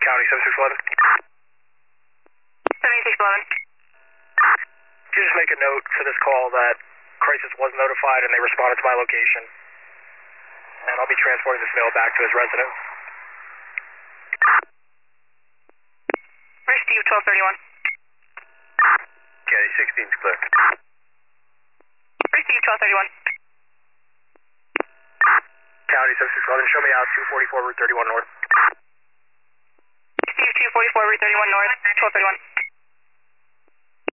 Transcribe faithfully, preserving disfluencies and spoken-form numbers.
County seventy-six eleven. seventy-six eleven. Could you just make a note for this call that crisis was notified and they responded to my location? And I'll be transporting this male back to his residence. Where's Steve twelve thirty-one? County sixteen is clear. Where's Steve twelve thirty-one? County seventy-six eleven, show me out two forty-four Route thirty-one North. Steve two forty-four Route thirty-one North, twelve thirty-one.